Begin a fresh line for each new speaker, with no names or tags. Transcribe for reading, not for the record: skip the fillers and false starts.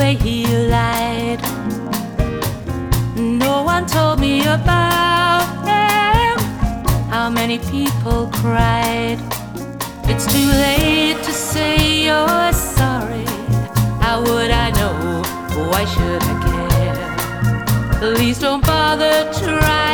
way he lied. No one told me about him, how many people cried. It's too late to say you're sorry. How would I know? Why should I care? Please don't bother trying.